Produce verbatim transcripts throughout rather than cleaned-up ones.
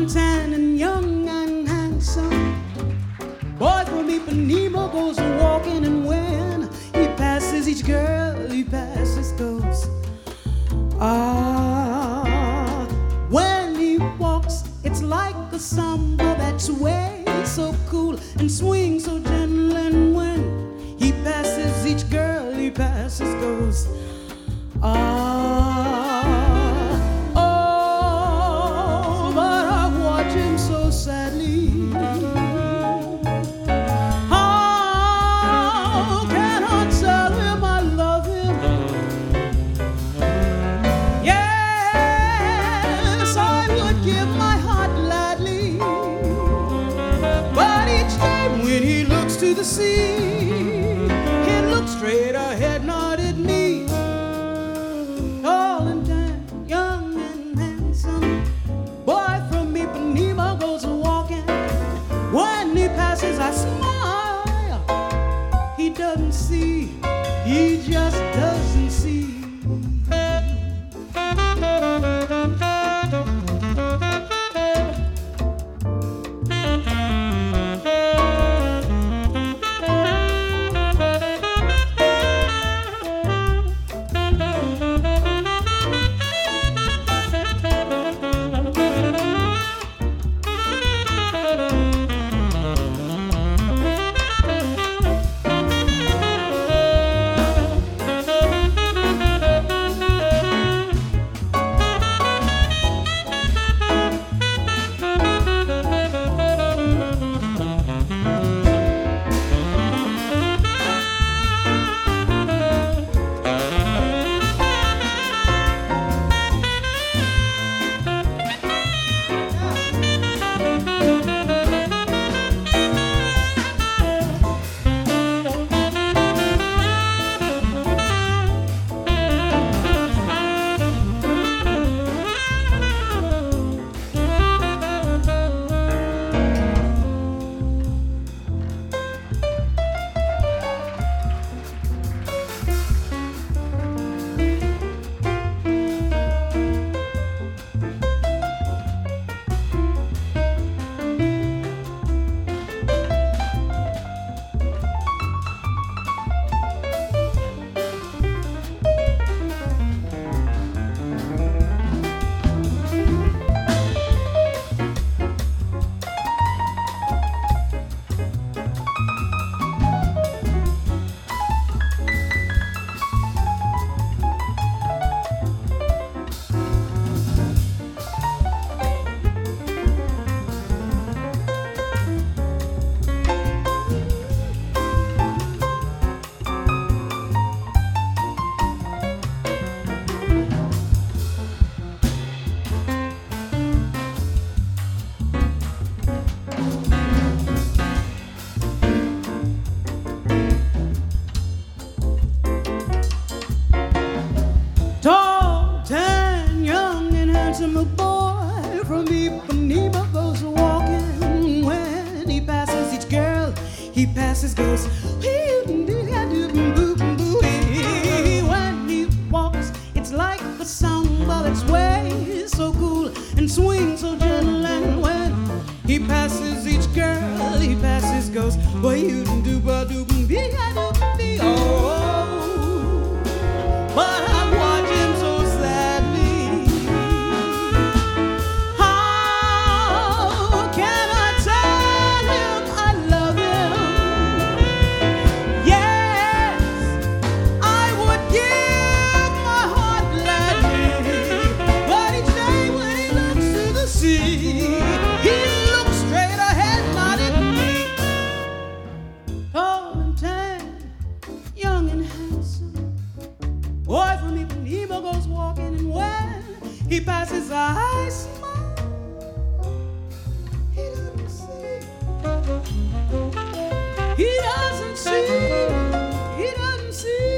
and tan and young and handsome. Boy from Ipanema goes walking, and when he passes each girl, he passes those. Ah, when he walks, it's like a samba that sways so cool and swings so gentle, and when he passes each girl, he passes goes. Ah, oh, but I watch him so sadly. How can I tell him I love him? Yes, I would give my heart gladly, but each time when he looks to the sea, he looks straight ahead, not at me. Tall and tan, young and handsome, boy from Ipanema goes walking. When he passes, I smile. He doesn't see, he just doesn't see. Tall, tan, young and handsome, a boy from Ipanema goes walking. When he passes each girl, he passes goes. When he walks, it's like a samba that sways so cool and swings so gentle. And when he passes each girl, he passes goes. Oh, but I watch him so sadly. How can I tell him I love him? Yes, I would give my heart gladly, but each day when he looks to the sea, he looks straight ahead, not at me. Tall and tan, young and handsome, boy from Ipanema goes walking, and when he passes, I smile. He doesn't see. He doesn't see. He doesn't see.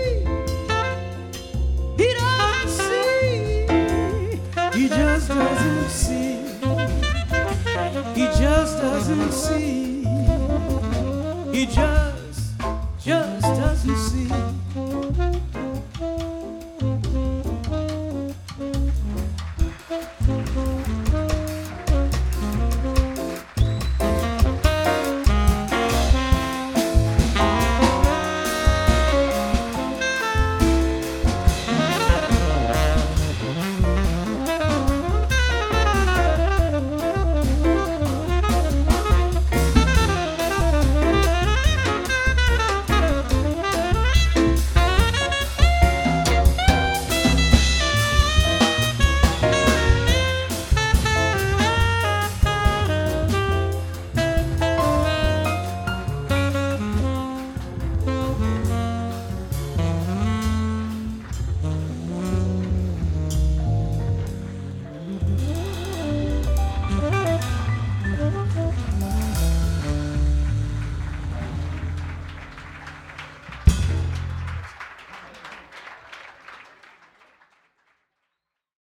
He doesn't see. He just doesn't see. He just doesn't see. He just, just doesn't see.